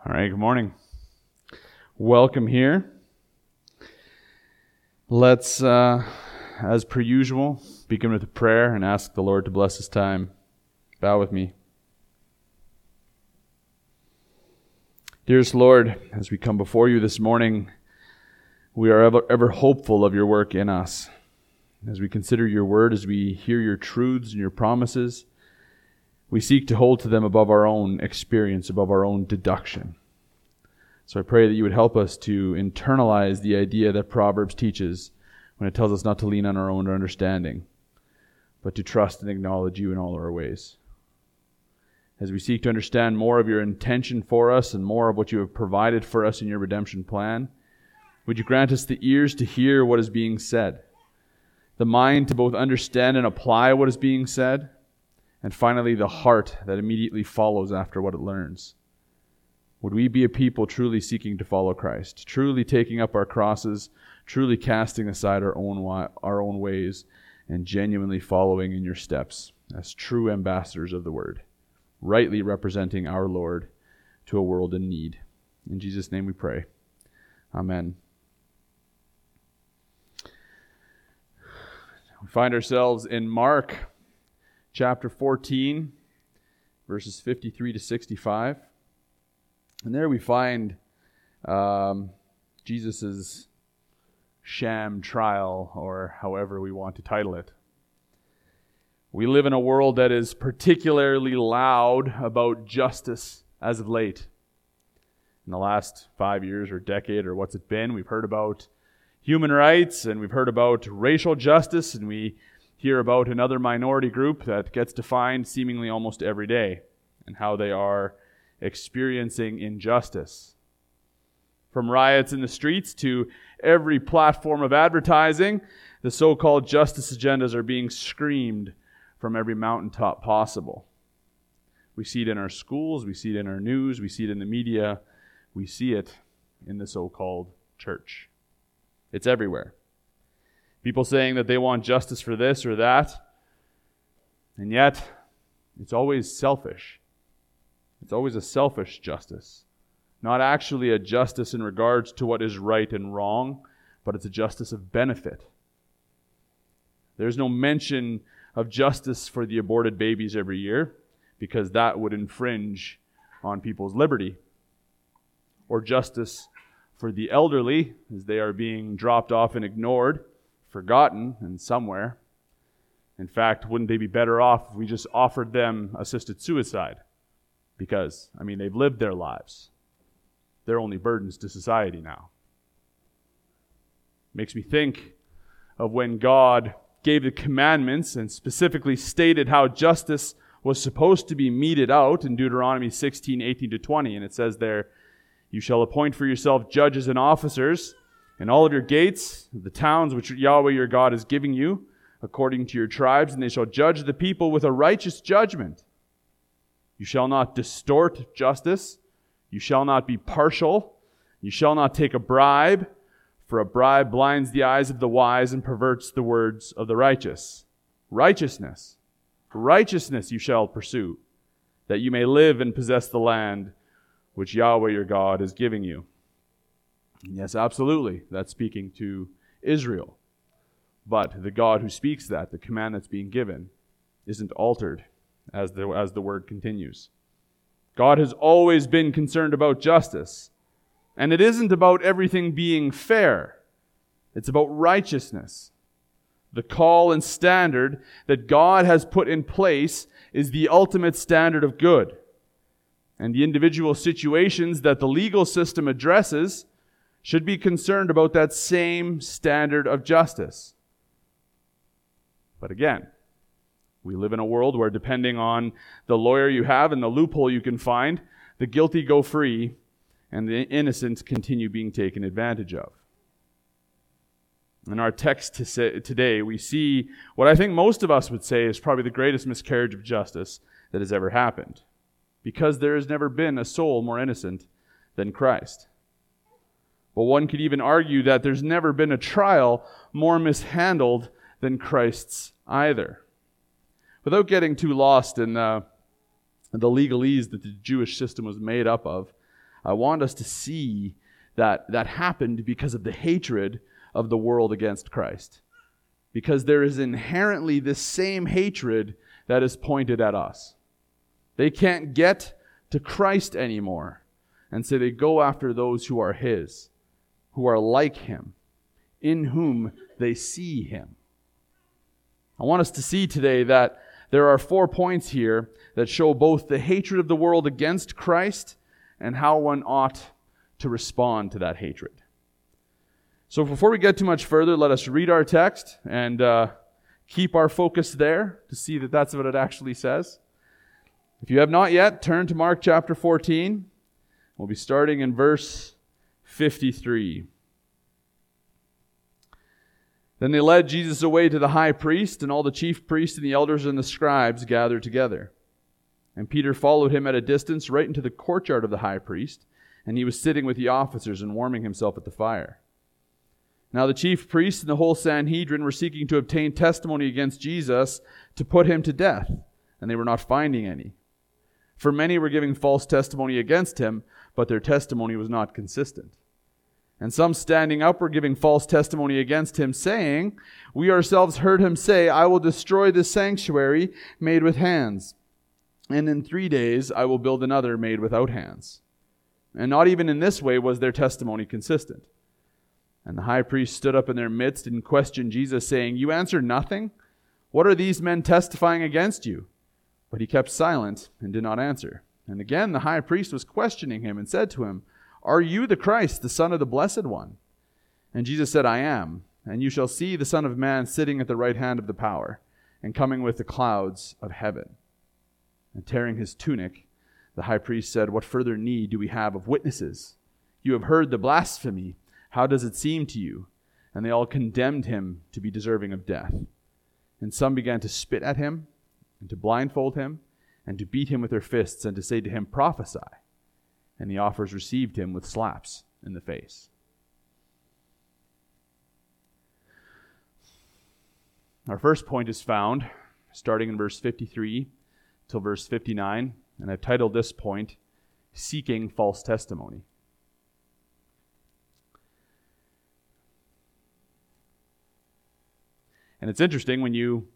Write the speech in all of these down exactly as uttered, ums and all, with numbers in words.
All right, good morning. Welcome here. Let's, uh, as per usual, begin with a prayer and ask the Lord to bless this time. Bow with me. Dearest Lord, as we come before you this morning, we are ever, ever hopeful of your work in us. As we consider your word, as we hear your truths and your promises, we seek to hold to them above our own experience, above our own deduction. So I pray that you would help us to internalize the idea that Proverbs teaches when it tells us not to lean on our own understanding, but to trust and acknowledge you in all our ways. As we seek to understand more of your intention for us and more of what you have provided for us in your redemption plan, would you grant us the ears to hear what is being said, the mind to both understand and apply what is being said, and finally the heart that immediately follows after what it learns. Would we be a people truly seeking to follow Christ, truly taking up our crosses, truly casting aside our own wa- our own ways, and genuinely following in your steps as true ambassadors of the word, rightly representing our Lord to a world in need. In Jesus' name we pray. Amen. We find ourselves in Mark chapter fourteen, verses fifty-three to sixty-five. And there we find um, Jesus' sham trial, or however we want to title it. We live in a world that is particularly loud about justice as of late. In the last five years or decade or what's it been, we've heard about human rights and we've heard about racial justice, and we hear about another minority group that gets defined seemingly almost every day and how they are experiencing injustice. From riots in the streets to every platform of advertising, the so-called justice agendas are being screamed from every mountaintop possible. We see it in our schools, we see it in our news, we see it in the media, we see it in the so-called church. It's everywhere. People saying that they want justice for this or that, and yet it's always selfish. It's always a selfish justice, not actually a justice in regards to what is right and wrong, but it's a justice of benefit. There's no mention of justice for the aborted babies every year, because that would infringe on people's liberty, or justice for the elderly as they are being dropped off and ignored, forgotten and somewhere. In fact, wouldn't they be better off if we just offered them assisted suicide? Because, I mean, they've lived their lives. They're only burdens to society now. Makes me think of when God gave the commandments and specifically stated how justice was supposed to be meted out in Deuteronomy sixteen, eighteen to twenty. And it says there, "You shall appoint for yourself judges and officers in all of your gates, the towns which Yahweh your God is giving you, according to your tribes, and they shall judge the people with a righteous judgment. You shall not distort justice. You shall not be partial. You shall not take a bribe, for a bribe blinds the eyes of the wise and perverts the words of the righteous. Righteousness, righteousness you shall pursue, that you may live and possess the land which Yahweh your God is giving you." And yes, absolutely, that's speaking to Israel. But the God who speaks that, the command that's being given, isn't altered as the, as the word continues. God has always been concerned about justice. And it isn't about everything being fair. It's about righteousness. The call and standard that God has put in place is the ultimate standard of good. And the individual situations that the legal system addresses should be concerned about that same standard of justice. But again, we live in a world where, depending on the lawyer you have and the loophole you can find, the guilty go free and the innocent continue being taken advantage of. In our text today, we see what I think most of us would say is probably the greatest miscarriage of justice that has ever happened, because there has never been a soul more innocent than Christ. But one could even argue that there's never been a trial more mishandled than Christ's either. Without getting too lost in uh, the legalese that the Jewish system was made up of, I want us to see that that happened because of the hatred of the world against Christ. Because there is inherently this same hatred that is pointed at us. They can't get to Christ anymore. And so they go after those who are His, who are like Him, in whom they see Him. I want us to see today that there are four points here that show both the hatred of the world against Christ and how one ought to respond to that hatred. So before we get too much further, let us read our text and uh, keep our focus there to see that that's what it actually says. If you have not yet, turn to Mark chapter fourteen. We'll be starting in verse fifty-three. Then they led Jesus away to the high priest, and all the chief priests and the elders and the scribes gathered together. And Peter followed him at a distance right into the courtyard of the high priest, and he was sitting with the officers and warming himself at the fire. Now the chief priests and the whole Sanhedrin were seeking to obtain testimony against Jesus to put him to death, and they were not finding any. For many were giving false testimony against him, but their testimony was not consistent. And some standing up were giving false testimony against him, saying, "We ourselves heard him say, 'I will destroy this sanctuary made with hands, and in three days I will build another made without hands.' And not even in this way was their testimony consistent. And the high priest stood up in their midst and questioned Jesus, saying, 'You answer nothing? What are these men testifying against you?' But he kept silent and did not answer. And again the high priest was questioning him and said to him, 'Are you the Christ, the Son of the Blessed One?' And Jesus said, 'I am. And you shall see the Son of Man sitting at the right hand of the power, and coming with the clouds of heaven.' And tearing his tunic, the high priest said, 'What further need do we have of witnesses? You have heard the blasphemy. How does it seem to you?' And they all condemned him to be deserving of death. And some began to spit at him, and to blindfold him, and to beat him with their fists, and to say to him, 'Prophesy.' And the offers received him with slaps in the face." Our first point is found starting in verse fifty-three till verse fifty-nine, and I've titled this point, "Seeking False Testimony." And it's interesting when you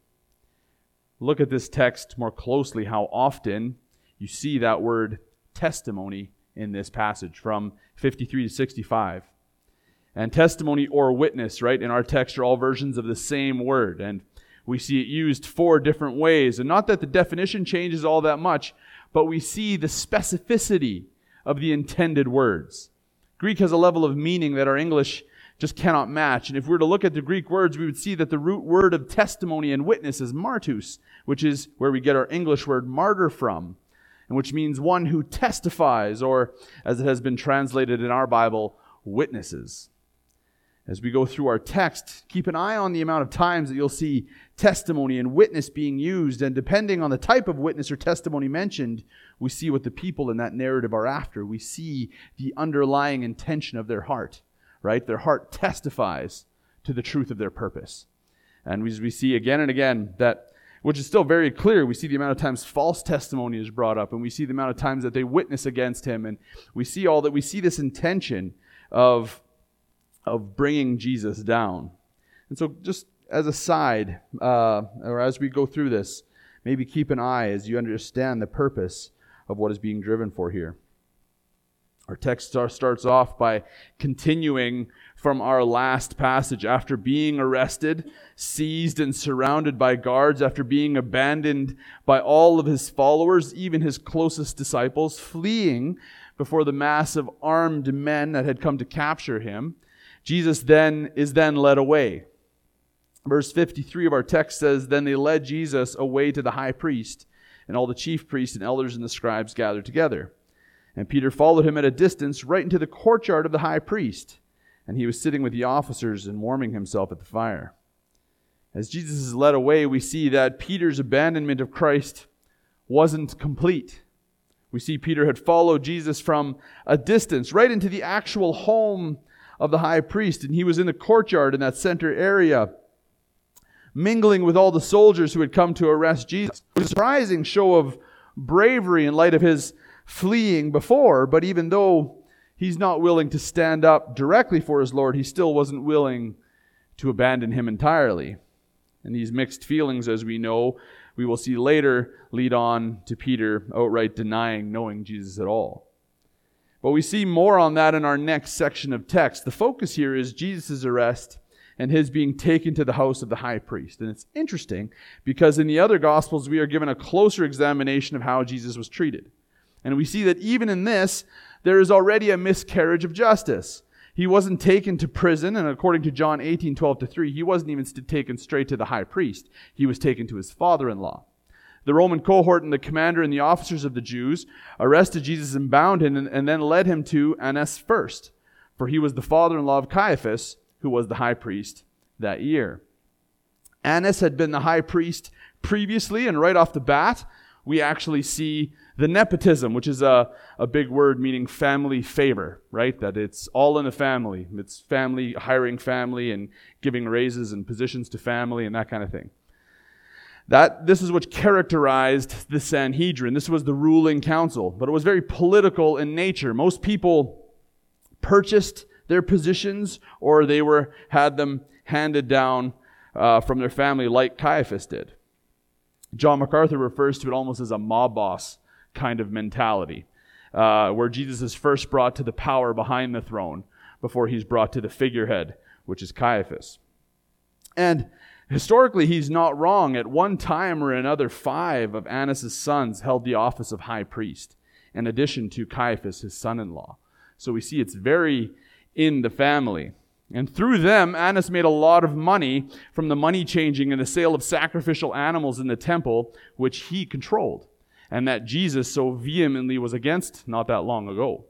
look at this text more closely how often you see that word testimony in this passage from fifty-three to sixty-five. And testimony or witness, right, in our text are all versions of the same word. And we see it used four different ways. And not that the definition changes all that much, but we see the specificity of the intended words. Greek has a level of meaning that our English just cannot match. And if we were to look at the Greek words, we would see that the root word of testimony and witness is martus, which is where we get our English word martyr from, and which means one who testifies, or as it has been translated in our Bible, witnesses. As we go through our text, keep an eye on the amount of times that you'll see testimony and witness being used, and depending on the type of witness or testimony mentioned, we see what the people in that narrative are after. We see the underlying intention of their heart. Right? Their heart testifies to the truth of their purpose. And we, we see again and again that, which is still very clear, we see the amount of times false testimony is brought up, and we see the amount of times that they witness against him, and we see all that, we see this intention of, of bringing Jesus down. And so just as a side, uh, or as we go through this, maybe keep an eye as you understand the purpose of what is being driven for here. Our text starts off by continuing from our last passage. After being arrested, seized, and surrounded by guards, after being abandoned by all of his followers, even his closest disciples, fleeing before the mass of armed men that had come to capture him, Jesus then is then led away. Verse fifty-three of our text says, "Then they led Jesus away to the high priest, and all the chief priests and elders and the scribes gathered together. And Peter followed him at a distance right into the courtyard of the high priest, and he was sitting with the officers and warming himself at the fire." As Jesus is led away, we see that Peter's abandonment of Christ wasn't complete. We see Peter had followed Jesus from a distance, right into the actual home of the high priest, and he was in the courtyard in that center area, mingling with all the soldiers who had come to arrest Jesus. It was a surprising show of bravery in light of his fleeing before, but even though he's not willing to stand up directly for his Lord, he still wasn't willing to abandon him entirely. And these mixed feelings, as we know, we will see later, lead on to Peter outright denying knowing Jesus at all. But we see more on that in our next section of text. The focus here is Jesus' arrest and his being taken to the house of the high priest. And it's interesting because in the other Gospels, we are given a closer examination of how Jesus was treated. And we see that even in this, there is already a miscarriage of justice. He wasn't taken to prison, and according to John eighteen, twelve to three, he wasn't even taken straight to the high priest. He was taken to his father-in-law. The Roman cohort and the commander and the officers of the Jews arrested Jesus and bound him and, and then led him to Annas first, for he was the father-in-law of Caiaphas, who was the high priest that year. Annas had been the high priest previously, and right off the bat, we actually see the nepotism, which is a, a big word meaning family favor, right? That it's all in the family. It's family, hiring family and giving raises and positions to family and that kind of thing. That this is what characterized the Sanhedrin. This was the ruling council, but it was very political in nature. Most people purchased their positions or they were had them handed down uh, from their family like Caiaphas did. John MacArthur refers to it almost as a mob boss kind of mentality, uh, where Jesus is first brought to the power behind the throne before he's brought to the figurehead, which is Caiaphas. And historically, he's not wrong. At one time or another, five of Annas' sons held the office of high priest, in addition to Caiaphas, his son-in-law. So we see it's very in the family. And through them, Annas made a lot of money from the money changing and the sale of sacrificial animals in the temple, which he controlled, and that Jesus so vehemently was against not that long ago.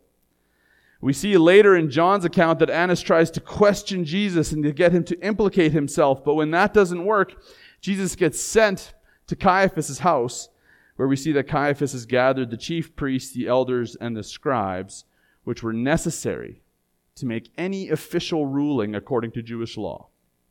We see later in John's account that Annas tries to question Jesus and to get him to implicate himself, but when that doesn't work, Jesus gets sent to Caiaphas' house, where we see that Caiaphas has gathered the chief priests, the elders, and the scribes, which were necessary to make any official ruling according to Jewish law.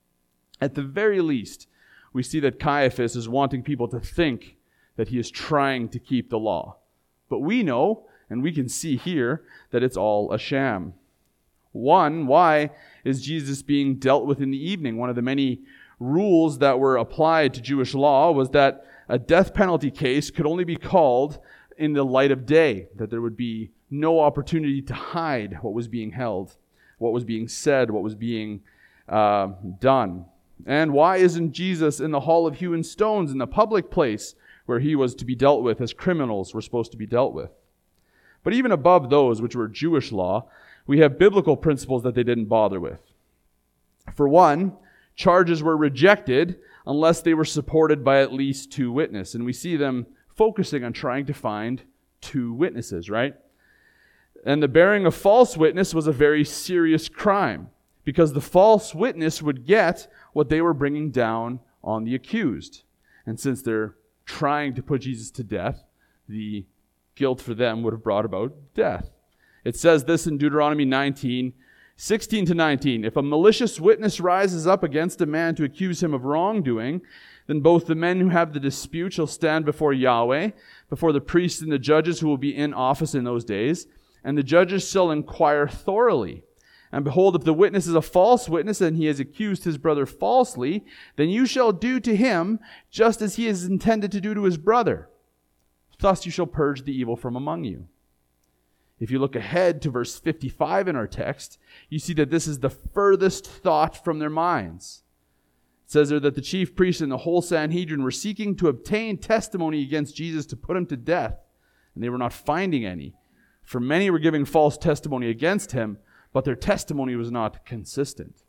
At the very least, we see that Caiaphas is wanting people to think that he is trying to keep the law. But we know, and we can see here, that it's all a sham. One, why is Jesus being dealt with in the evening? One of the many rules that were applied to Jewish law was that a death penalty case could only be called in the light of day, that there would be no opportunity to hide what was being held, what was being said, what was being uh, done. And why isn't Jesus in the Hall of Hewn Stones in the public place where he was to be dealt with as criminals were supposed to be dealt with? But even above those, which were Jewish law, we have biblical principles that they didn't bother with. For one, charges were rejected unless they were supported by at least two witnesses. And we see them focusing on trying to find two witnesses, right? And the bearing of false witness was a very serious crime because the false witness would get what they were bringing down on the accused. And since they're trying to put Jesus to death, the guilt for them would have brought about death. It says this in Deuteronomy nineteen, sixteen to nineteen. If a malicious witness rises up against a man to accuse him of wrongdoing, then both the men who have the dispute shall stand before Yahweh, before the priests and the judges who will be in office in those days, and the judges shall inquire thoroughly. And behold, if the witness is a false witness, and he has accused his brother falsely, then you shall do to him just as he is intended to do to his brother. Thus you shall purge the evil from among you. If you look ahead to verse fifty-five in our text, you see that this is the furthest thought from their minds. It says there that the chief priests and the whole Sanhedrin were seeking to obtain testimony against Jesus to put him to death, and they were not finding any. For many were giving false testimony against him, but their testimony was not consistent.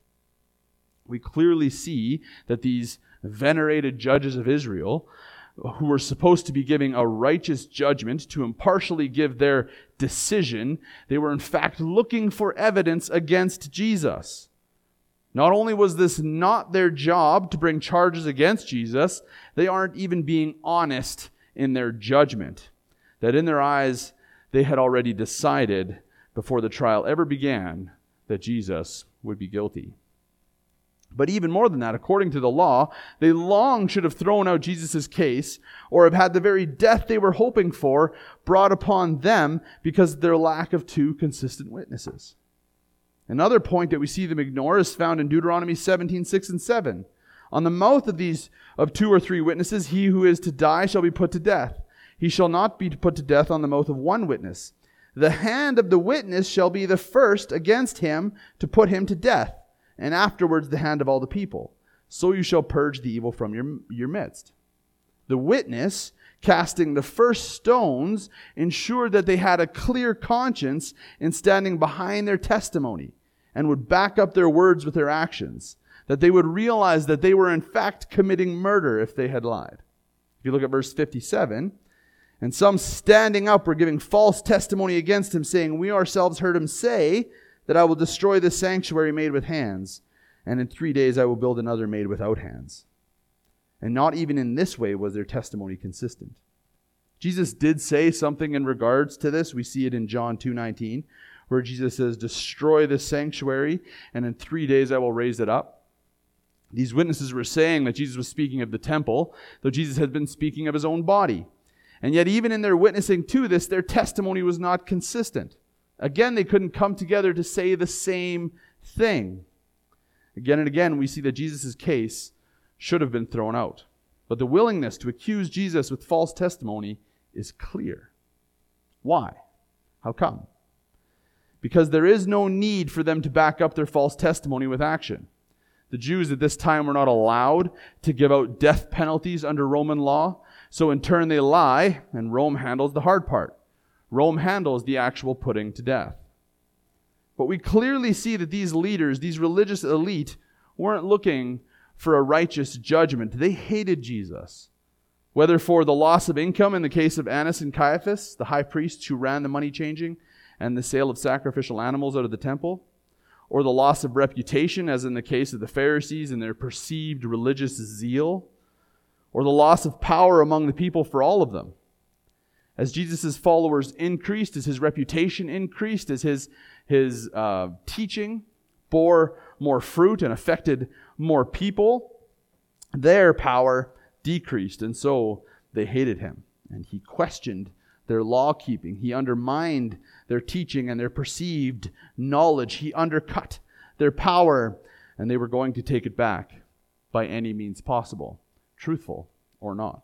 We clearly see that these venerated judges of Israel, who were supposed to be giving a righteous judgment to impartially give their decision, they were in fact looking for evidence against Jesus. Not only was this not their job to bring charges against Jesus, they aren't even being honest in their judgment. That in their eyes, they had already decided before the trial ever began that Jesus would be guilty. But even more than that, according to the law, they long should have thrown out Jesus' case or have had the very death they were hoping for brought upon them because of their lack of two consistent witnesses. Another point that we see them ignore is found in Deuteronomy seventeen, six and seven. On the mouth of these of two or three witnesses, he who is to die shall be put to death. He shall not be put to death on the mouth of one witness. The hand of the witness shall be the first against him to put him to death, and afterwards the hand of all the people. So you shall purge the evil from your, your midst. The witness, casting the first stones, ensured that they had a clear conscience in standing behind their testimony and would back up their words with their actions, that they would realize that they were in fact committing murder if they had lied. If you look at verse fifty-seven, and some standing up were giving false testimony against him, saying, we ourselves heard him say that I will destroy this sanctuary made with hands, and in three days I will build another made without hands. And not even in this way was their testimony consistent. Jesus did say something in regards to this. We see it in John two nineteen, where Jesus says, destroy this sanctuary, and in three days I will raise it up. These witnesses were saying that Jesus was speaking of the temple, though Jesus had been speaking of his own body. And yet even in their witnessing to this, their testimony was not consistent. Again, they couldn't come together to say the same thing. Again and again, we see that Jesus' case should have been thrown out. But the willingness to accuse Jesus with false testimony is clear. Why? How come? Because there is no need for them to back up their false testimony with action. The Jews at this time were not allowed to give out death penalties under Roman law, so in turn they lie, and Rome handles the hard part. Rome handles the actual putting to death. But we clearly see that these leaders, these religious elite, weren't looking for a righteous judgment. They hated Jesus. Whether for the loss of income in the case of Annas and Caiaphas, the high priests who ran the money changing and the sale of sacrificial animals out of the temple, or the loss of reputation, as in the case of the Pharisees and their perceived religious zeal, or the loss of power among the people for all of them. As Jesus' followers increased, as his reputation increased, as his, his uh, teaching bore more fruit and affected more people, their power decreased, and so they hated him. And he questioned their law-keeping. He undermined their teaching and their perceived knowledge. He undercut their power, and they were going to take it back by any means possible, truthful or not.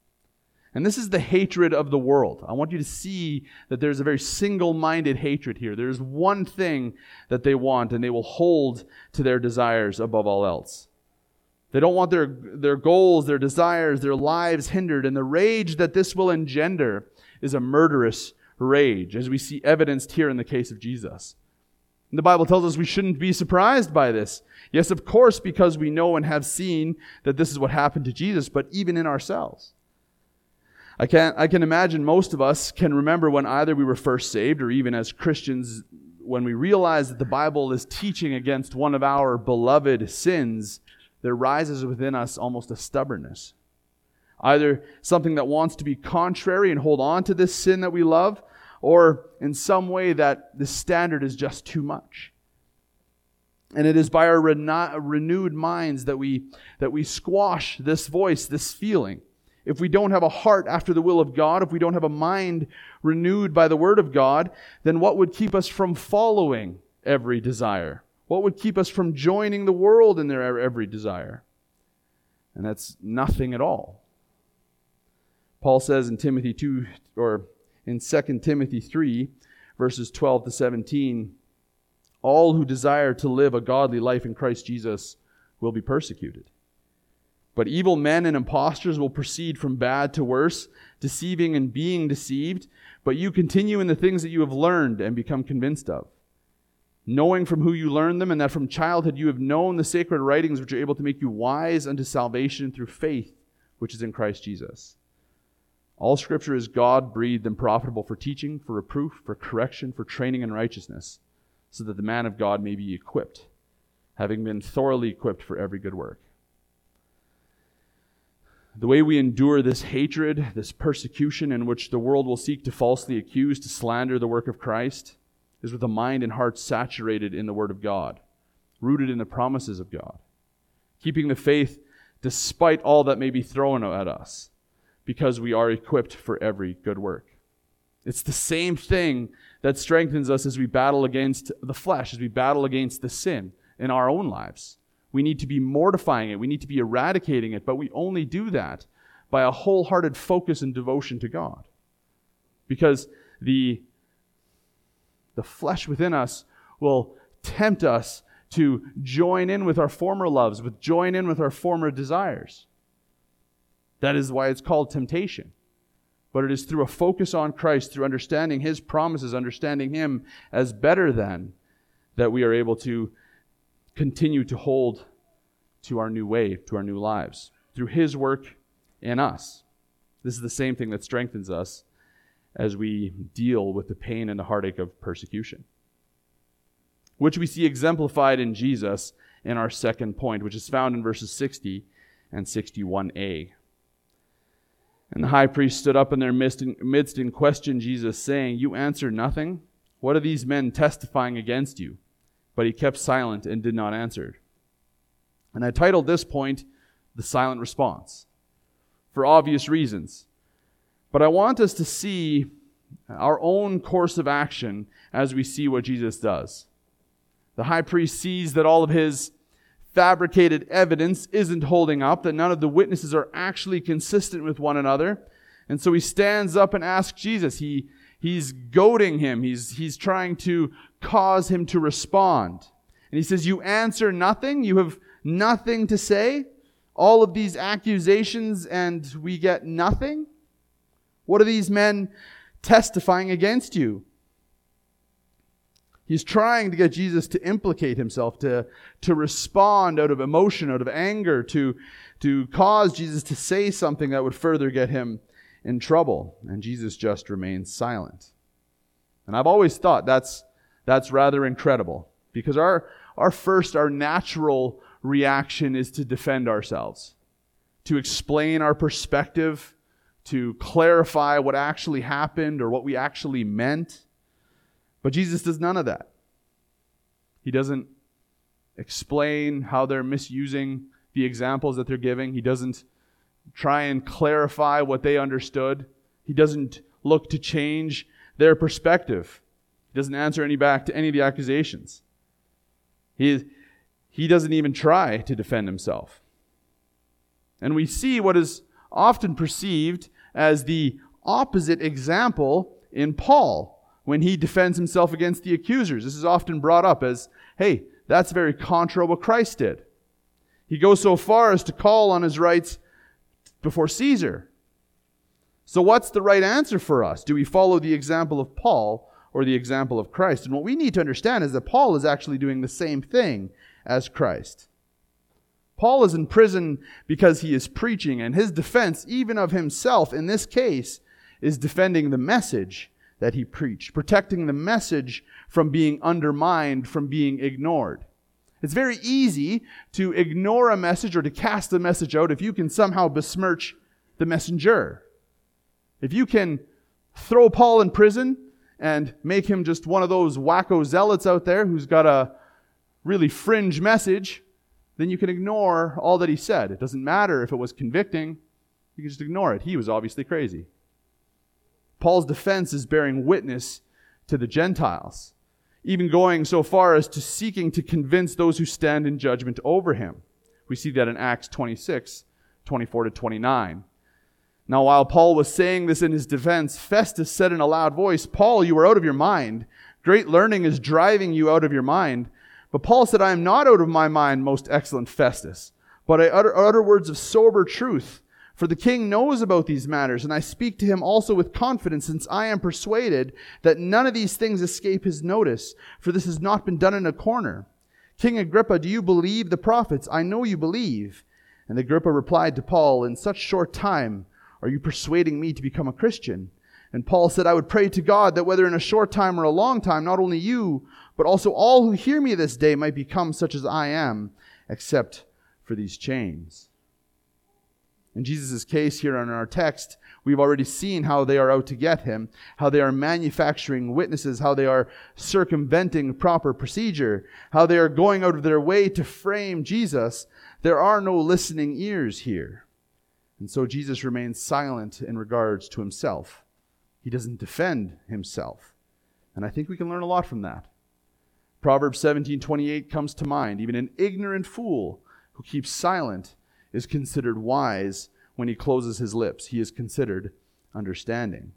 And this is the hatred of the world. I want you to see that there's a very single-minded hatred here. There's one thing that they want, and they will hold to their desires above all else. They don't want their, their goals, their desires, their lives hindered, and the rage that this will engender is a murderous rage, as we see evidenced here in the case of Jesus. And the Bible tells us we shouldn't be surprised by this. Yes, of course, because we know and have seen that this is what happened to Jesus, but even in ourselves. I can I can imagine most of us can remember when either we were first saved or even as Christians, when we realized that the Bible is teaching against one of our beloved sins, there rises within us almost a stubbornness. Either something that wants to be contrary and hold on to this sin that we love, or in some way that the standard is just too much. And it is by our reno- renewed minds that we that we squash this voice, this feeling. If we don't have a heart after the will of God, if we don't have a mind renewed by the Word of God, then what would keep us from following every desire? What would keep us from joining the world in their every desire? And that's nothing at all. Paul says in Timothy two, or in Second Timothy three, verses twelve to seventeen, all who desire to live a godly life in Christ Jesus will be persecuted. But evil men and impostors will proceed from bad to worse, deceiving and being deceived. But you continue in the things that you have learned and become convinced of, knowing from who you learned them, and that from childhood you have known the sacred writings which are able to make you wise unto salvation through faith, which is in Christ Jesus. All Scripture is God-breathed and profitable for teaching, for reproof, for correction, for training in righteousness, so that the man of God may be equipped, having been thoroughly equipped for every good work. The way we endure this hatred, this persecution in which the world will seek to falsely accuse, to slander the work of Christ, is with a mind and heart saturated in the Word of God, rooted in the promises of God. keeping the faith despite all that may be thrown at us, because we are equipped for every good work. It's the same thing that strengthens us as we battle against the flesh, as we battle against the sin in our own lives. We need to be mortifying it. We need to be eradicating it, but we only do that by a wholehearted focus and devotion to God. Because the, the flesh within us will tempt us to join in with our former loves, with join in with our former desires. That is why it's called temptation. But it is through a focus on Christ, through understanding His promises, understanding Him as better than, that we are able to continue to hold to our new way, to our new lives, through His work in us. This is the same thing that strengthens us as we deal with the pain and the heartache of persecution, which we see exemplified in Jesus in our second point, which is found in verses sixty and sixty-one a. And the high priest stood up in their midst and questioned Jesus, saying, "You answer nothing? What are these men testifying against you?" But he kept silent and did not answer. And I titled this point, "The Silent Response," for obvious reasons. But I want us to see our own course of action as we see what Jesus does. The high priest sees that all of his fabricated evidence isn't holding up, that none of the witnesses are actually consistent with one another. And so he stands up and asks Jesus. He, he's goading him. He's, he's trying to cause him to respond. And he says, "You answer nothing? You have nothing to say? All of these accusations and we get nothing? What are these men testifying against you?" He's trying to get Jesus to implicate himself, to, to respond out of emotion, out of anger, to, to cause Jesus to say something that would further get him in trouble. And Jesus just remains silent. And I've always thought that's, that's rather incredible, because our, our first, our natural reaction is to defend ourselves, to explain our perspective, to clarify what actually happened or what we actually meant. But Jesus does none of that. He doesn't explain how they're misusing the examples that they're giving. He doesn't try and clarify what they understood. He doesn't look to change their perspective. He doesn't answer any back to any of the accusations. He, he doesn't even try to defend himself. And we see what is often perceived as the opposite example in Paul when he defends himself against the accusers. This is often brought up as, hey, that's very contra what Christ did. He goes so far as to call on his rights before Caesar. So what's the right answer for us? Do we follow the example of Paul or the example of Christ? And what we need to understand is that Paul is actually doing the same thing as Christ. Paul is in prison because he is preaching, and his defense, even of himself in this case, is defending the message that he preached, protecting the message from being undermined, from being ignored. It's very easy to ignore a message or to cast the message out if you can somehow besmirch the messenger. If you can throw Paul in prison and make him just one of those wacko zealots out there who's got a really fringe message, then you can ignore all that he said. It doesn't matter if it was convicting. You can just ignore it. He was obviously crazy. Paul's defense is bearing witness to the Gentiles, even going so far as to seeking to convince those who stand in judgment over him. We see that in Acts twenty-six, twenty-four to twenty-nine. Now, while Paul was saying this in his defense, Festus said in a loud voice, "Paul, you are out of your mind. Great learning is driving you out of your mind." But Paul said, "I am not out of my mind, most excellent Festus, but I utter, utter words of sober truth. For the king knows about these matters, and I speak to him also with confidence, since I am persuaded that none of these things escape his notice, for this has not been done in a corner. King Agrippa, do you believe the prophets? I know you believe." And Agrippa replied to Paul, "In such short time are you persuading me to become a Christian?" And Paul said, "I would pray to God that whether in a short time or a long time, not only you, but also all who hear me this day might become such as I am, except for these chains." In Jesus' case here in our text, we've already seen how they are out to get him, how they are manufacturing witnesses, how they are circumventing proper procedure, how they are going out of their way to frame Jesus. There are no listening ears here. And so Jesus remains silent in regards to himself. He doesn't defend himself. And I think we can learn a lot from that. Proverbs seventeen twenty-eight comes to mind. Even an ignorant fool who keeps silent is considered wise when he closes his lips. He is considered understanding.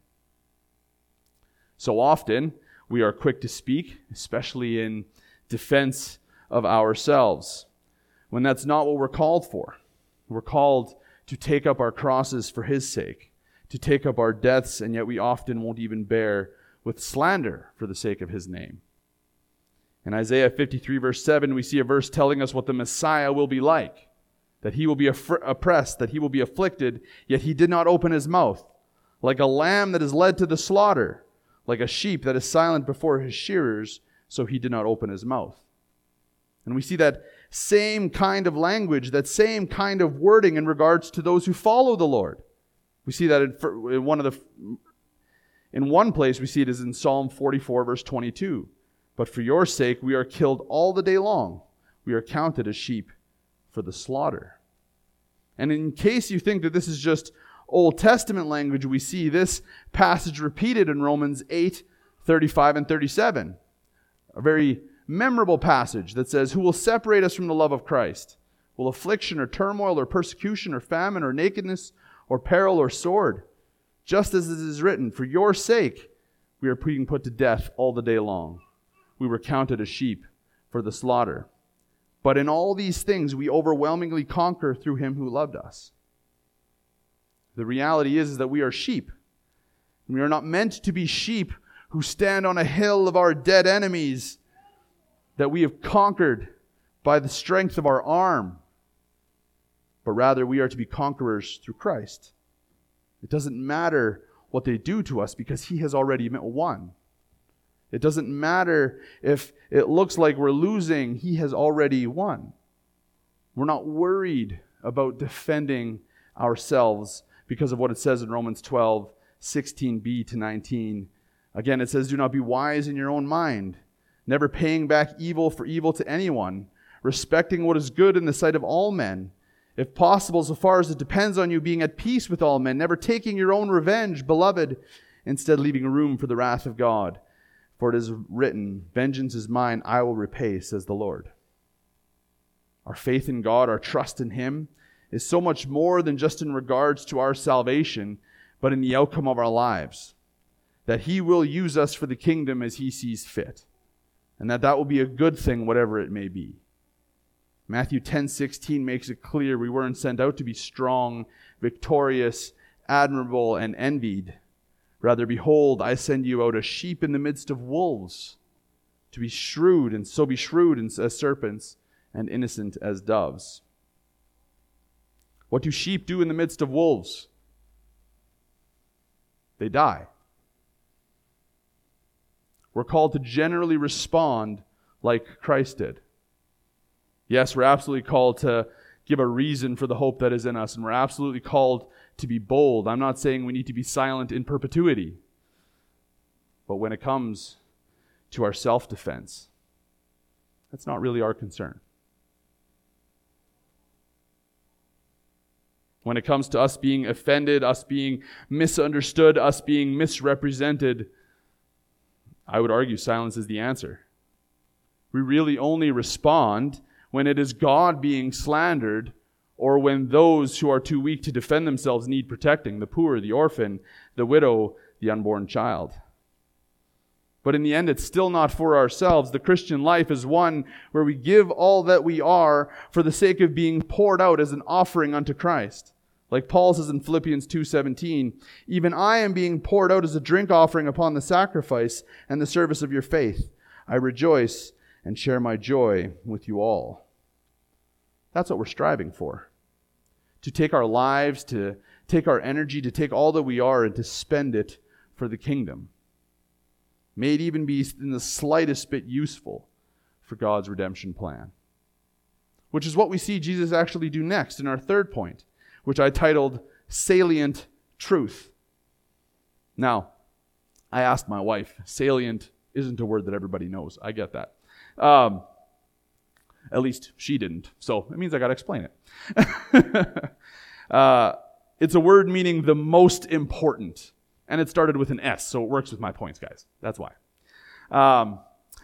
So often, we are quick to speak, especially in defense of ourselves, when that's not what we're called for. We're called to take up our crosses for his sake, to take up our deaths, and yet we often won't even bear with slander for the sake of his name. In Isaiah fifty-three, verse seven, we see a verse telling us what the Messiah will be like. That he will be aff- oppressed, that he will be afflicted, yet he did not open his mouth. Like a lamb that is led to the slaughter, like a sheep that is silent before his shearers, so he did not open his mouth. And we see that same kind of language, that same kind of wording in regards to those who follow the Lord. We see that in, in one of the, in one place we see it is in Psalm forty-four, verse twenty-two. But for your sake we are killed all the day long. We are counted as sheep for the slaughter. And in case you think that this is just Old Testament language, we see this passage repeated in Romans eight, thirty-five and thirty-seven. A very memorable passage that says, "Who will separate us from the love of Christ? Will affliction or turmoil or persecution or famine or nakedness or peril or sword? Just as it is written, for your sake we are being put to death all the day long. We were counted as sheep for the slaughter. But in all these things we overwhelmingly conquer through him who loved us." The reality is, is that we are sheep. We are not meant to be sheep who stand on a hill of our dead enemies that we have conquered by the strength of our arm. But rather we are to be conquerors through Christ. It doesn't matter what they do to us because he has already won. It doesn't matter if it looks like we're losing. He has already won. We're not worried about defending ourselves because of what it says in Romans twelve, sixteen b to nineteen. Again, it says, "Do not be wise in your own mind, never paying back evil for evil to anyone, respecting what is good in the sight of all men. If possible, so far as it depends on you, being at peace with all men, never taking your own revenge, beloved, instead leaving room for the wrath of God. For it is written, vengeance is mine, I will repay, says the Lord." Our faith in God, our trust in him, is so much more than just in regards to our salvation, but in the outcome of our lives. That he will use us for the kingdom as he sees fit. And that that will be a good thing, whatever it may be. Matthew ten sixteen makes it clear we weren't sent out to be strong, victorious, admirable, and envied. Rather, behold, I send you out as sheep in the midst of wolves, to be shrewd, and so be shrewd as serpents, and innocent as doves. What do sheep do in the midst of wolves? They die. We're called to generally respond like Christ did. Yes, we're absolutely called to give a reason for the hope that is in us, and we're absolutely called to be bold. I'm not saying we need to be silent in perpetuity. But when it comes to our self-defense, that's not really our concern. When it comes to us being offended, us being misunderstood, us being misrepresented, I would argue silence is the answer. We really only respond when it is God being slandered, or when those who are too weak to defend themselves need protecting, the poor, the orphan, the widow, the unborn child. But in the end, it's still not for ourselves. The Christian life is one where we give all that we are for the sake of being poured out as an offering unto Christ. Like Paul says in Philippians two seventeen, "Even I am being poured out as a drink offering upon the sacrifice and the service of your faith. I rejoice and share my joy with you all." That's what we're striving for. To take our lives, to take our energy, to take all that we are and to spend it for the kingdom. May it even be in the slightest bit useful for God's redemption plan. Which is what we see Jesus actually do next in our third point. which I titled Salient Truth. Now, I asked my wife, salient isn't a word that everybody knows. I get that. Um, at least she didn't. So it means I got to explain it. uh, it's a word meaning the most important. And it started with an S, so it works with my points, guys. That's why. Um,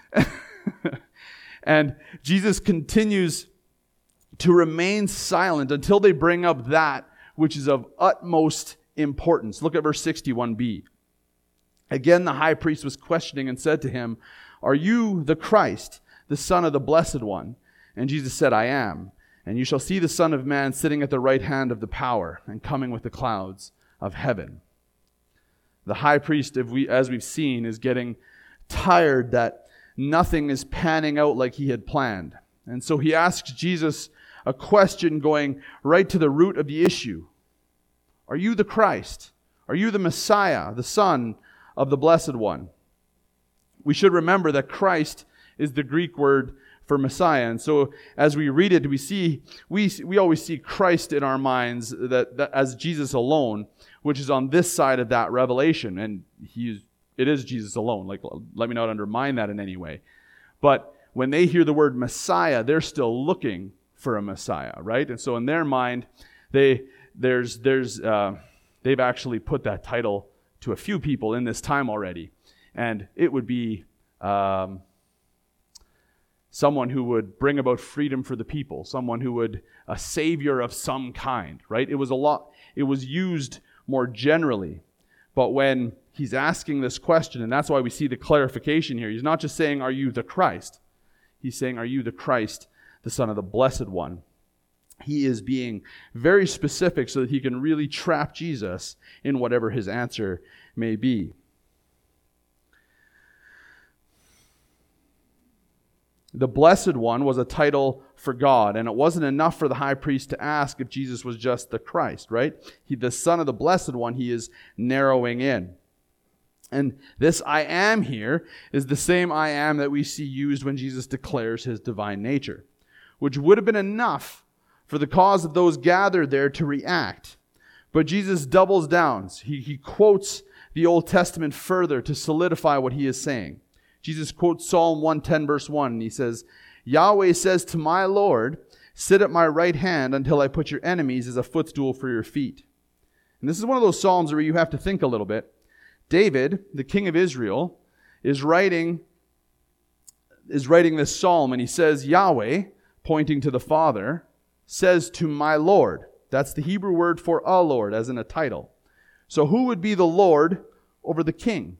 and Jesus continues to remain silent until they bring up that which is of utmost importance. Look at verse sixty-one b. Again, the high priest was questioning and said to him, "Are you the Christ, the Son of the Blessed One?" And Jesus said, "I am. And you shall see the Son of Man sitting at the right hand of the power and coming with the clouds of heaven." The high priest, if we, as we've seen, is getting tired that nothing is panning out like he had planned. And so he asks Jesus a question going right to the root of the issue. Are you the Christ? Are you the Messiah, the Son of the Blessed One? We should remember that Christ is the Greek word for Messiah. And so as we read it, we see we we always see Christ in our minds that, that as Jesus alone, which is on this side of that revelation. And he is, it is Jesus alone. Like, let me not undermine that in any way. But when they hear the word Messiah, they're still looking for a Messiah, right? And so in their mind, they there's there's uh, they've actually put that title to a few people in this time already, and it would be um, someone who would bring about freedom for the people, someone who would a savior of some kind, right? It was a lot. It was used more generally, but when he's asking this question, and that's why we see the clarification here. He's not just saying, "Are you the Christ?" He's saying, "Are you the Christ, the Son of the Blessed One?" He is being very specific so that he can really trap Jesus in whatever his answer may be. The Blessed One was a title for God, and it wasn't enough for the high priest to ask if Jesus was just the Christ, right? He, the Son of the Blessed One, he is narrowing in. And this "I am" here is the same "I am" that we see used when Jesus declares his divine nature, which would have been enough for the cause of those gathered there to react. But Jesus doubles down. He, he quotes the Old Testament further to solidify what he is saying. Jesus quotes Psalm one ten verse one, and he says, "Yahweh says to my Lord, sit at my right hand until I put your enemies as a footstool for your feet." And this is one of those Psalms where you have to think a little bit. David, the king of Israel, is writing, is writing this psalm, and he says, Yahweh, pointing to the Father, says to my Lord. That's the Hebrew word for a Lord, as in a title. So who would be the Lord over the king?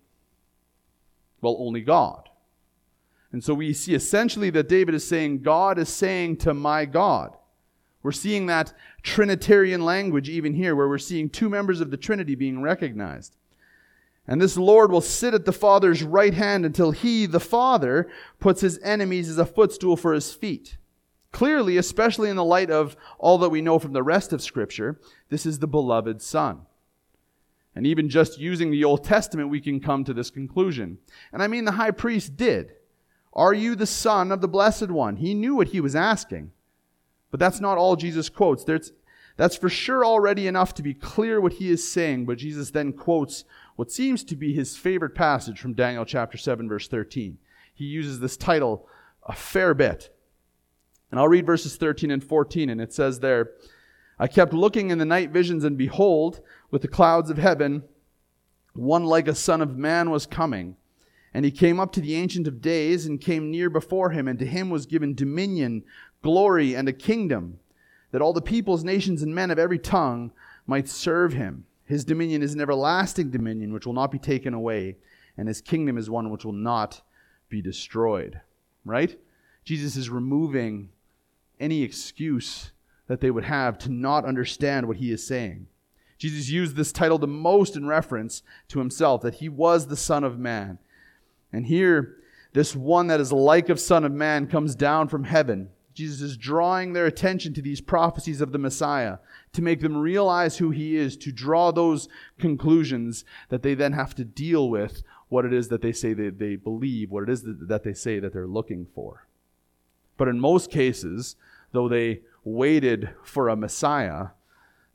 Well, only God. And so we see essentially that David is saying, God is saying to my God. We're seeing that Trinitarian language even here, where we're seeing two members of the Trinity being recognized. And this Lord will sit at the Father's right hand until he, the Father, puts his enemies as a footstool for his feet. Clearly, especially in the light of all that we know from the rest of Scripture, this is the beloved Son. And even just using the Old Testament, we can come to this conclusion. And I mean, the high priest did. Are you the Son of the Blessed One? He knew what he was asking. But that's not all Jesus quotes. There's, that's for sure already enough to be clear what he is saying. But Jesus then quotes what seems to be his favorite passage from Daniel chapter seven, verse thirteen. He uses this title a fair bit. And I'll read verses thirteen and fourteen, and it says there, "I kept looking in the night visions, and behold, with the clouds of heaven, one like a son of man was coming. And he came up to the Ancient of Days, and came near before him, and to him was given dominion, glory, and a kingdom, that all the peoples, nations, and men of every tongue might serve him. His dominion is an everlasting dominion, which will not be taken away, and his kingdom is one which will not be destroyed." Right? Jesus is removing any excuse that they would have to not understand what he is saying. Jesus used this title the most in reference to himself, that he was the Son of Man. And here, this one that is like of Son of Man comes down from heaven. Jesus is drawing their attention to these prophecies of the Messiah to make them realize who he is, to draw those conclusions that they then have to deal with what it is that they say that they believe, what it is that they say that they're looking for. But in most cases, though they waited for a Messiah,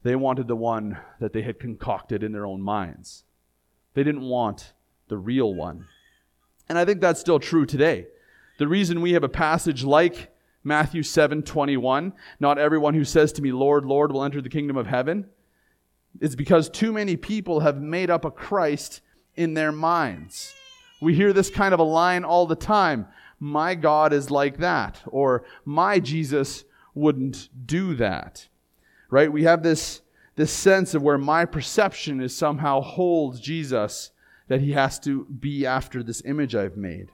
They wanted the one that they had concocted in their own minds. They didn't want the real one. And I think that's still true today. The reason we have a passage like Matthew seven twenty-one, not everyone who says to me, Lord, Lord, will enter the kingdom of heaven, is because too many people have made up a Christ in their minds. We hear this kind of a line all the time. My God is like that. Or my Jesus wouldn't do that. Right? We have this, this sense of where my perception is somehow holds Jesus, that he has to be after this image I've made.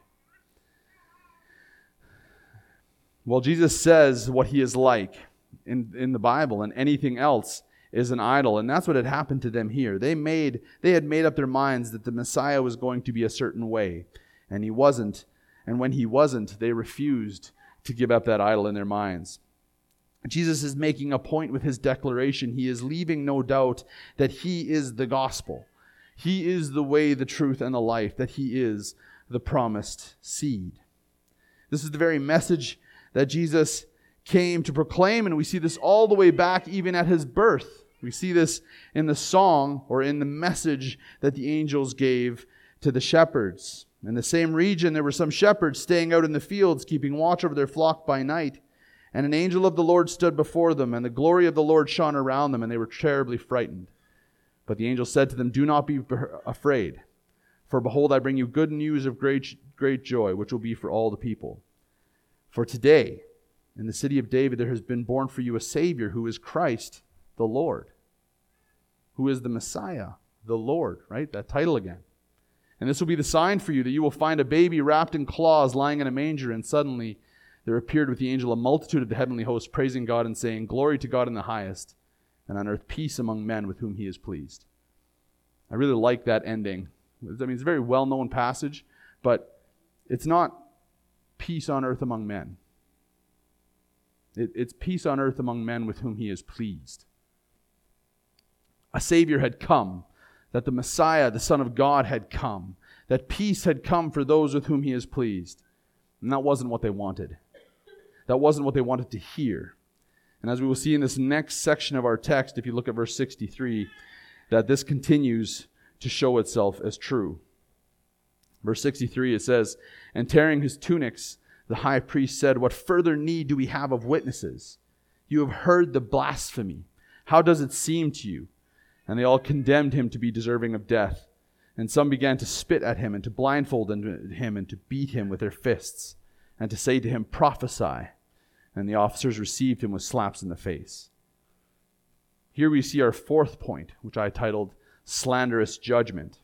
Well, Jesus says what he is like in, in the Bible, and anything else is an idol. And that's what had happened to them here. They made they had made up their minds that the Messiah was going to be a certain way, and he wasn't. And when he wasn't, they refused to give up that idol in their minds. Jesus is making a point with his declaration. He is leaving no doubt that he is the gospel. He is the way, the truth, and the life, that he is the promised seed. This is the very message that Jesus came to proclaim, and we see this all the way back even at his birth. We see this in the song, or in the message that the angels gave to the shepherds. In the same region, there were some shepherds staying out in the fields, keeping watch over their flock by night. And an angel of the Lord stood before them, and the glory of the Lord shone around them, and they were terribly frightened. But the angel said to them, do not be afraid, for behold, I bring you good news of great, great joy, which will be for all the people. For today, in the city of David, there has been born for you a Savior, who is Christ the Lord, who is the Messiah, the Lord, right? That title again. And this will be the sign for you, that you will find a baby wrapped in cloths lying in a manger. And suddenly there appeared with the angel a multitude of the heavenly hosts, praising God and saying, glory to God in the highest, and on earth peace among men with whom he is pleased. I really like that ending. I mean, it's a very well-known passage, but it's not peace on earth among men. It, it's peace on earth among men with whom he is pleased. A Savior had come, that the Messiah, the Son of God, had come, that peace had come for those with whom he is pleased. And that wasn't what they wanted. That wasn't what they wanted to hear. And as we will see in this next section of our text, if you look at verse sixty-three, that this continues to show itself as true. Verse sixty-three, it says, and tearing his tunics, the high priest said, what further need do we have of witnesses? You have heard the blasphemy. How does it seem to you? And they all condemned him to be deserving of death. And some began to spit at him and to blindfold him and to beat him with their fists and to say to him, prophesy. And the officers received him with slaps in the face. Here we see our fourth point, which I titled Slanderous Judgment.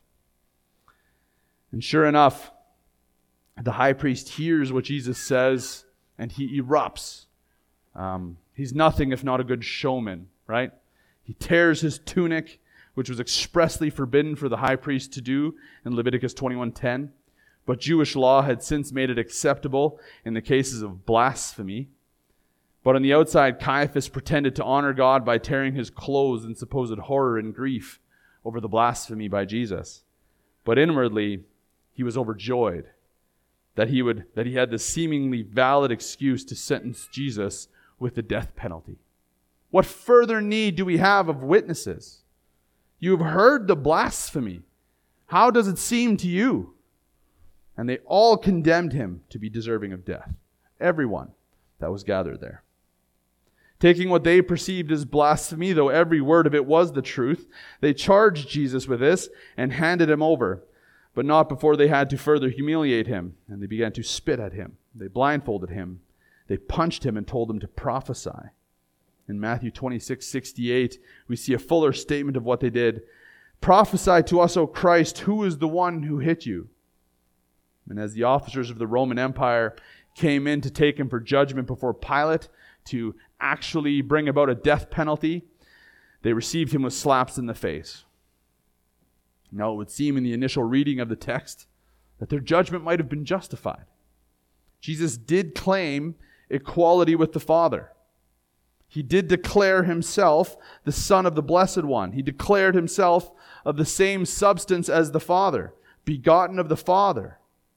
And sure enough, the high priest hears what Jesus says and he erupts. Um, he's nothing if not a good showman, right? He tears his tunic, which was expressly forbidden for the high priest to do in Leviticus twenty-one ten. But Jewish law had since made it acceptable in the cases of blasphemy. But on the outside, Caiaphas pretended to honor God by tearing his clothes in supposed horror and grief over the blasphemy by Jesus. But inwardly, he was overjoyed that he would that he had this seemingly valid excuse to sentence Jesus with the death penalty. What further need do we have of witnesses? You have heard the blasphemy. How does it seem to you? And they all condemned him to be deserving of death. Everyone that was gathered there. Taking what they perceived as blasphemy, though every word of it was the truth, they charged Jesus with this and handed him over, but not before they had to further humiliate him. And they began to spit at him. They blindfolded him. They punched him and told him to prophesy. In Matthew twenty-six sixty-eight, we see a fuller statement of what they did. Prophesy to us, O Christ, who is the one who hit you? And as the officers of the Roman Empire came in to take him for judgment before Pilate, to actually bring about a death penalty, they received him with slaps in the face. Now it would seem in the initial reading of the text that their judgment might have been justified. Jesus did claim equality with the Father. He did declare himself the Son of the Blessed One. He declared himself of the same substance as the Father, begotten of the Father.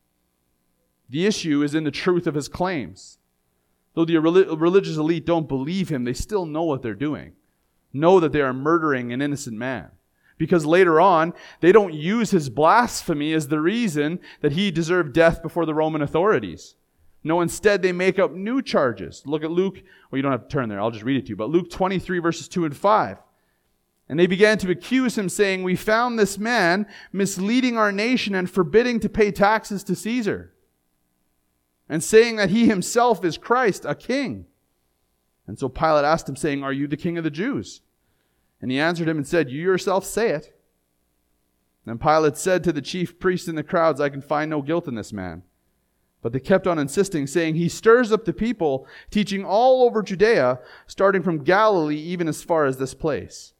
The issue is in the truth of his claims. Though the religious elite don't believe him, they still know what they're doing. know that they are murdering an innocent man. Because later on, they don't use his blasphemy as the reason that he deserved death before the Roman authorities. No, instead they make up new charges. Look at Luke, well, you don't have to turn there, I'll just read it to you. But Luke twenty-three, verses two and five. And they began to accuse him, saying, "We found this man misleading our nation and forbidding to pay taxes to Caesar, and saying that he himself is Christ, a king." And so Pilate asked him, saying, "Are you the king of the Jews?" And he answered him and said, "You yourself say it." Then Pilate said to the chief priests and the crowds, "I can find no guilt in this man." But they kept on insisting, saying, "He stirs up the people, teaching all over Judea, starting from Galilee even as far as this place."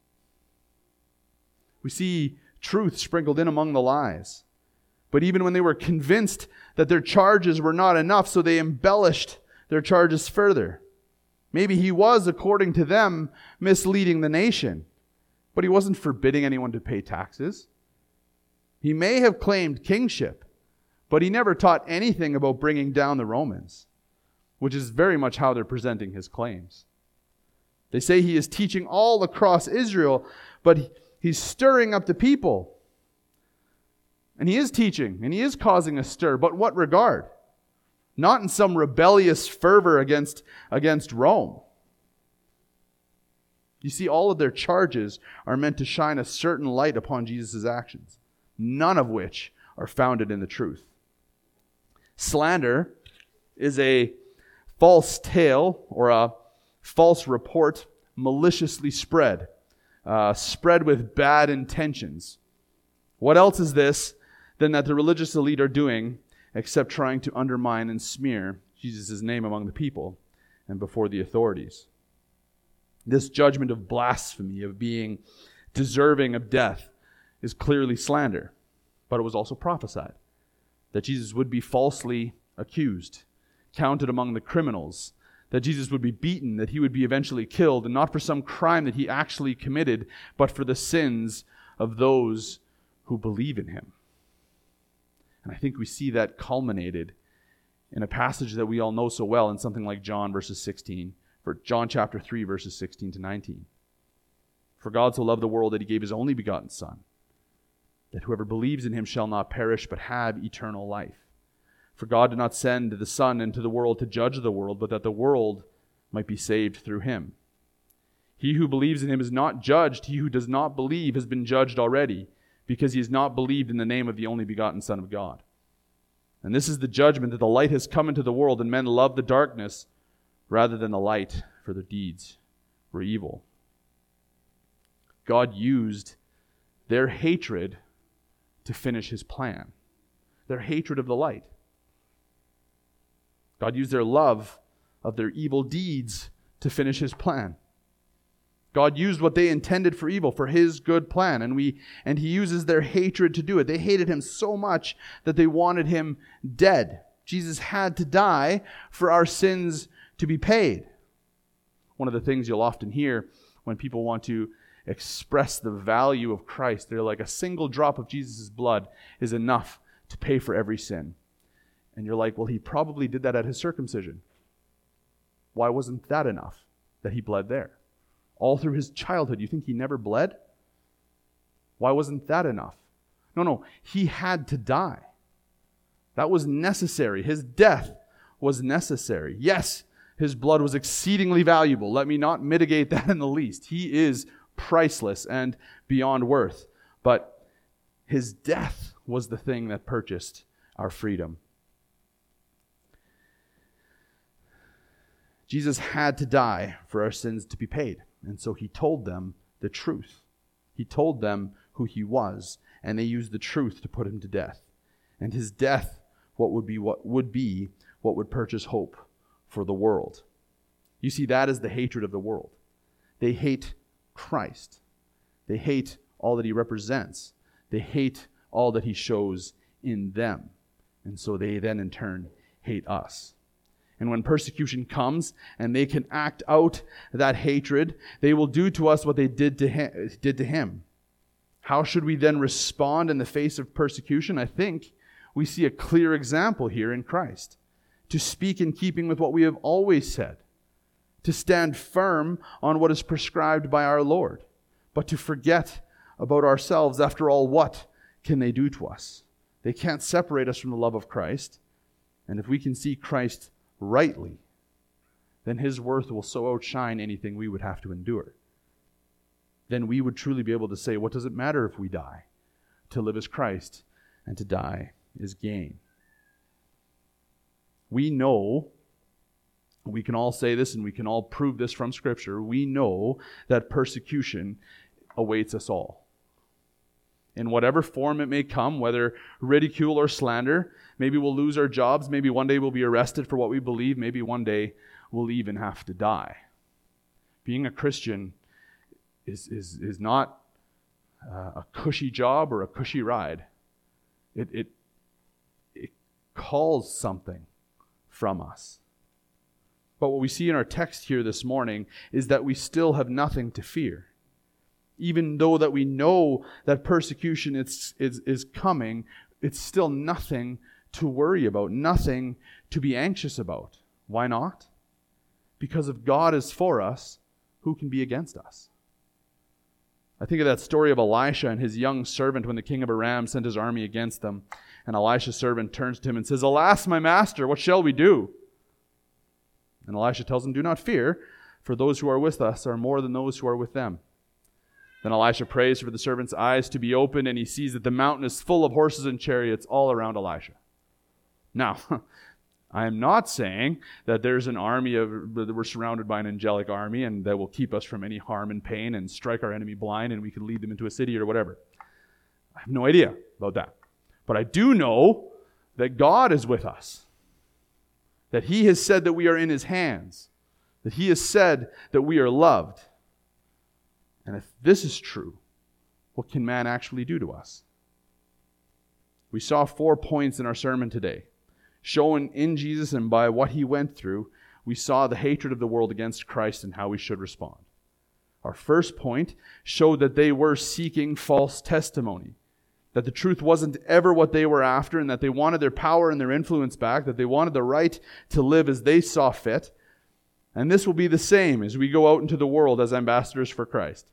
We see truth sprinkled in among the lies. But even when they were convinced that their charges were not enough, so they embellished their charges further. Maybe he was, according to them, misleading the nation, but he wasn't forbidding anyone to pay taxes. He may have claimed kingship, but he never taught anything about bringing down the Romans, which is very much how they're presenting his claims. They say he is teaching all across Israel, but he's stirring up the people. And he is teaching, and he is causing a stir, but what regard? Not in some rebellious fervor against, against Rome. You see, all of their charges are meant to shine a certain light upon Jesus' actions, none of which are founded in the truth. Slander is a false tale or a false report maliciously spread, uh, spread with bad intentions. What else is this than that the religious elite are doing except trying to undermine and smear Jesus' name among the people and before the authorities? This judgment of blasphemy, of being deserving of death, is clearly slander. But it was also prophesied that Jesus would be falsely accused, counted among the criminals, that Jesus would be beaten, that he would be eventually killed, and not for some crime that he actually committed, but for the sins of those who believe in him. And I think we see that culminated in a passage that we all know so well in something like John verses sixteen, for John chapter three, verses sixteen to nineteen. "For God so loved the world that he gave his only begotten Son, that whoever believes in him shall not perish but have eternal life. For God did not send the Son into the world to judge the world, but that the world might be saved through him. He who believes in him is not judged. He who does not believe has been judged already, because he has not believed in the name of the only begotten Son of God. And this is the judgment, that the light has come into the world, and men love the darkness rather than the light, for their deeds were evil." God used their hatred to finish his plan. Their hatred of the light. God used their love of their evil deeds to finish his plan. God used what they intended for evil for his good plan, and we and he uses their hatred to do it. They hated him so much that they wanted him dead. Jesus had to die for our sins to be paid. One of the things you'll often hear when people want to express the value of Christ, they're like, a single drop of Jesus' blood is enough to pay for every sin. And you're like, well, he probably did that at his circumcision. Why wasn't that enough that he bled there? All through his childhood, you think he never bled? Why wasn't that enough? No, no, he had to die. That was necessary. His death was necessary. Yes, his blood was exceedingly valuable. Let me not mitigate that in the least. He is priceless and beyond worth. But his death was the thing that purchased our freedom. Jesus had to die for our sins to be paid. And so he told them the truth. He told them who he was, and they used the truth to put him to death. And his death, what would be what would be what would purchase hope for the world. You see, that is the hatred of the world. They hate Christ. They hate all that he represents. They hate all that he shows in them. And so they then in turn hate us. And when persecution comes and they can act out that hatred, they will do to us what they did to him. Did to him. How should we then respond in the face of persecution? I think we see a clear example here in Christ. To speak in keeping with what we have always said. to stand firm on what is prescribed by our Lord, but to forget about ourselves. After all, what can they do to us? They can't separate us from the love of Christ. And if we can see Christ rightly, then his worth will so outshine anything we would have to endure. Then we would truly be able to say, what does it matter if we die? To live is Christ, and to die is gain. We know, we can all say this and we can all prove this from Scripture, we know that persecution awaits us all. In whatever form it may come, whether ridicule or slander, maybe we'll lose our jobs, maybe one day we'll be arrested for what we believe, maybe one day we'll even have to die. Being a Christian is, is, is not uh, a cushy job or a cushy ride. It, it, it calls something from us. But what we see in our text here this morning is that we still have nothing to fear. Even though that we know that persecution is, is, is coming, it's still nothing to worry about, nothing to be anxious about. Why not? Because if God is for us, who can be against us? I think of that story of Elisha and his young servant when the king of Aram sent his army against them. And Elisha's servant turns to him and says, "Alas, my master, what shall we do?" And Elisha tells him, "Do not fear, for those who are with us are more than those who are with them." Then Elisha prays for the servant's eyes to be opened, and he sees that the mountain is full of horses and chariots all around Elisha. Now, I am not saying that there's an army of, that we're surrounded by an angelic army and that will keep us from any harm and pain and strike our enemy blind and we can lead them into a city or whatever. I have no idea about that. But I do know that God is with us. That he has said that we are in his hands. That he has said that we are loved. And if this is true, what can man actually do to us? We saw four points in our sermon today. Shown in Jesus and by what he went through, we saw the hatred of the world against Christ and how we should respond. Our first point showed that they were seeking false testimony. That the truth wasn't ever what they were after, and that they wanted their power and their influence back, that they wanted the right to live as they saw fit. And this will be the same as we go out into the world as ambassadors for Christ.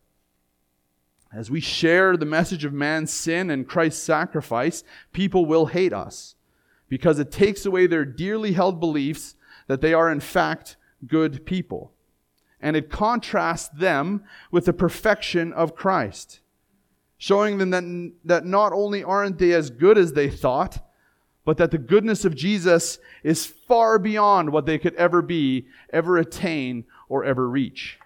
As we share the message of man's sin and Christ's sacrifice, people will hate us because it takes away their dearly held beliefs that they are in fact good people. And it contrasts them with the perfection of Christ, showing them that, that not only aren't they as good as they thought, but that the goodness of Jesus is far beyond what they could ever be, ever attain, or ever reach.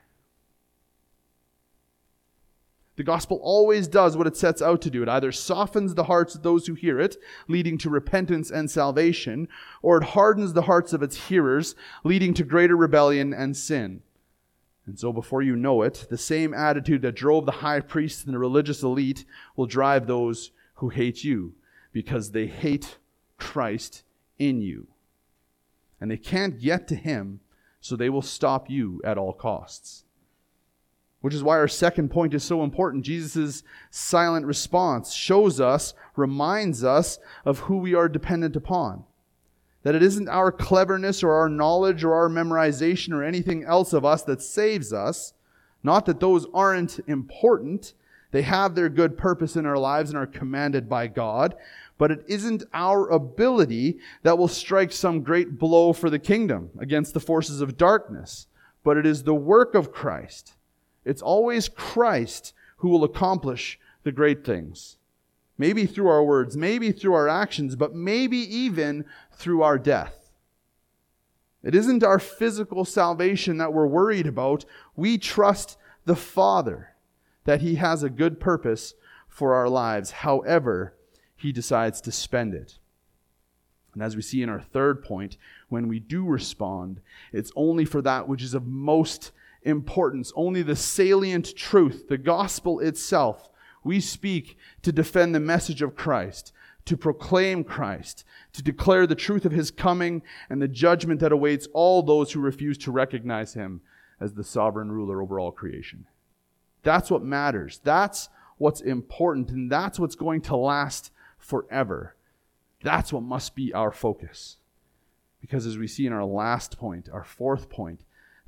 The gospel always does what it sets out to do. It either softens the hearts of those who hear it, leading to repentance and salvation, or it hardens the hearts of its hearers, leading to greater rebellion and sin. And so before you know it, the same attitude that drove the high priests and the religious elite will drive those who hate you, because they hate Christ in you. And they can't get to him, so they will stop you at all costs. Which is why our second point is so important. Jesus' silent response shows us, reminds us of who we are dependent upon. That it isn't our cleverness or our knowledge or our memorization or anything else of us that saves us. Not that those aren't important. They have their good purpose in our lives and are commanded by God. But it isn't our ability that will strike some great blow for the kingdom against the forces of darkness. But it is the work of Christ. It's always Christ who will accomplish the great things. Maybe through our words, maybe through our actions, but maybe even through our death. It isn't our physical salvation that we're worried about. We trust the Father that he has a good purpose for our lives, however he decides to spend it. And as we see in our third point, when we do respond, it's only for that which is of most importance, only the salient truth, the gospel itself. We speak to defend the message of Christ, to proclaim Christ, to declare the truth of his coming and the judgment that awaits all those who refuse to recognize him as the sovereign ruler over all creation. That's what matters. That's what's important, and that's what's going to last forever. That's what must be our focus. Because as we see in our last point, our fourth point,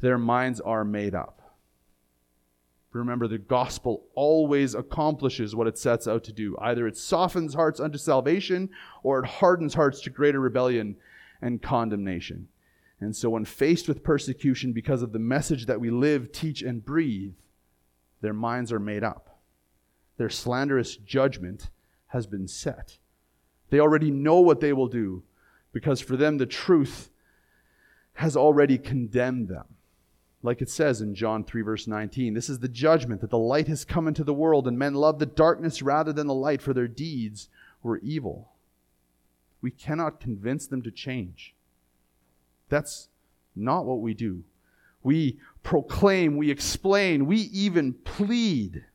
their minds are made up. Remember, the gospel always accomplishes what it sets out to do. Either it softens hearts unto salvation, or it hardens hearts to greater rebellion and condemnation. And so when faced with persecution because of the message that we live, teach, and breathe, their minds are made up. Their slanderous judgment has been set. They already know what they will do, because for them the truth has already condemned them. Like it says in John three, verse nineteen, this is the judgment, that the light has come into the world, and men love the darkness rather than the light, for their deeds were evil. We cannot convince them to change. That's not what we do. We proclaim, we explain, we even plead.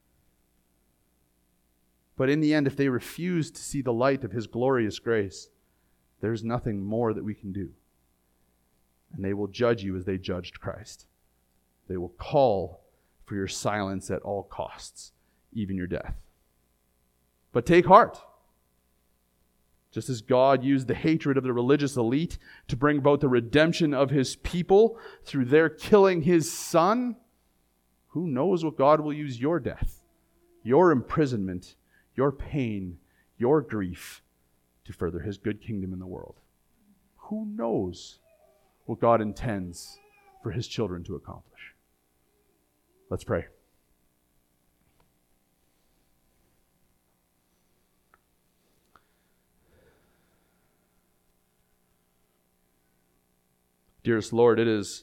But in the end, if they refuse to see the light of His glorious grace, there's nothing more that we can do. And they will judge you as they judged Christ. They will call for your silence at all costs, even your death. But take heart. Just as God used the hatred of the religious elite to bring about the redemption of His people through their killing His Son, who knows what God will use your death, your imprisonment, your pain, your grief to further His good kingdom in the world. Who knows what God intends for His children to accomplish? Let's pray. Dearest Lord, it is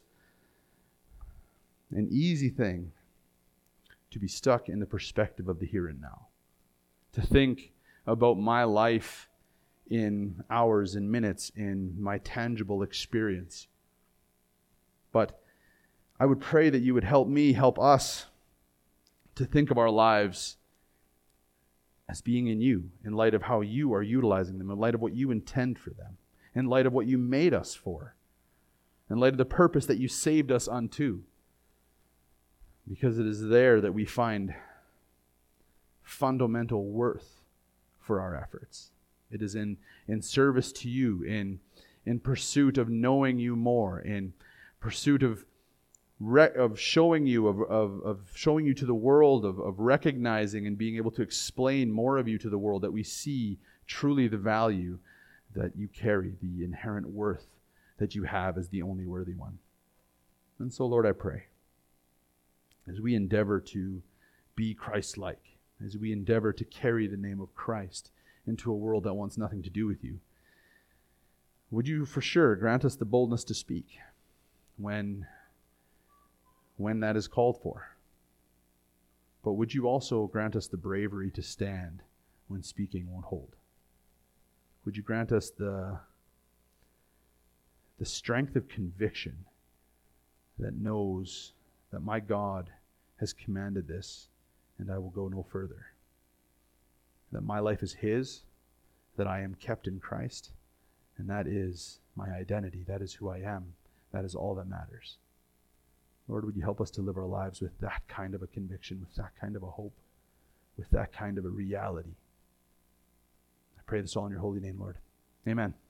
an easy thing to be stuck in the perspective of the here and now. To think about my life in hours and minutes, in my tangible experience. But I would pray that you would help me, help us to think of our lives as being in you, in light of how you are utilizing them, in light of what you intend for them, in light of what you made us for, in light of the purpose that you saved us unto. Because it is there that we find fundamental worth for our efforts. It is in, in service to you, in, in pursuit of knowing you more, in pursuit of re- of showing you, of, of, of showing you to the world, of, of recognizing and being able to explain more of you to the world, that we see truly the value that you carry, the inherent worth that you have as the only worthy one. And so, Lord, I pray, as we endeavor to be Christ-like, as we endeavor to carry the name of Christ into a world that wants nothing to do with you, would you for sure grant us the boldness to speak when, when that is called for? But would you also grant us the bravery to stand when speaking won't hold? Would you grant us the, the strength of conviction that knows that my God has commanded this, and I will go no further. That my life is His, that I am kept in Christ, and that is my identity. That is who I am. That is all that matters. Lord, would you help us to live our lives with that kind of a conviction, with that kind of a hope, with that kind of a reality. I pray this all in your holy name, Lord. Amen.